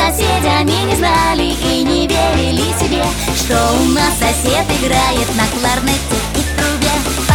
соседи, они не знали и не верили себе, что у нас сосед играет на кларнете и трубе.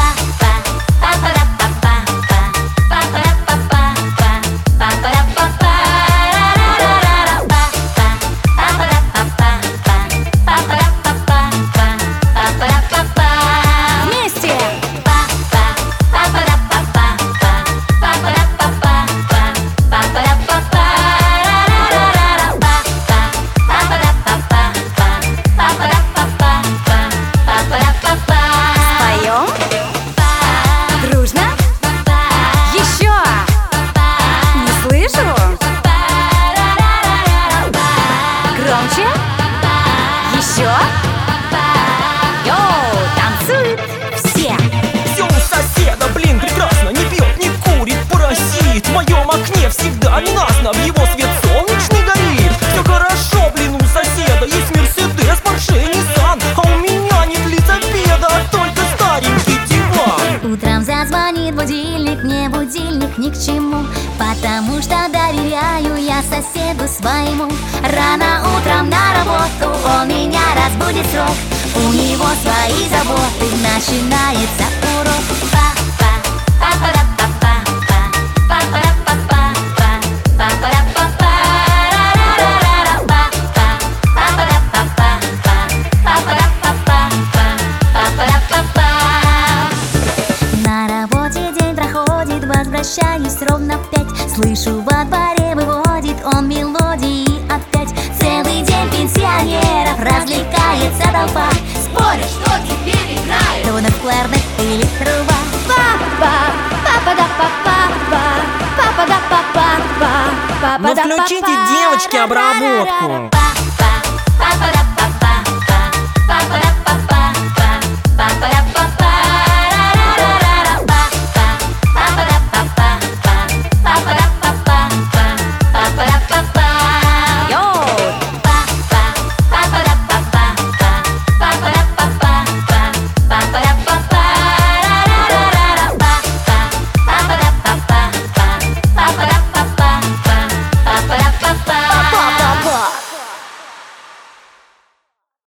Еще? Йоу, танцуют все. Все у соседа, блин, прекрасно. Не пьет, не курит, паразит. В моем окне всегда ненастно, в его свет солнечный горит. Все хорошо, блин, у соседа есть Мерседес, Порше, Ниссан. А у меня нет лицепеда, только старенький диван. Утром зазвонит будильник, мне будильник ни к чему, потому что доверяю я соседу своему. Рано утром на работу он меня разбудит срок, у него свои заботы, начинается урок. На работе день проходит, возвращаюсь ровно в 5. Слышу, во дворе выводит он мелодии опять. Целый день пенсионеров развлекается толпа, спорят, что теперь играет, то на кларнет или труба. Папа, папа да папа, папа да папа, папа Ну да папа. включите, девочки, обработку.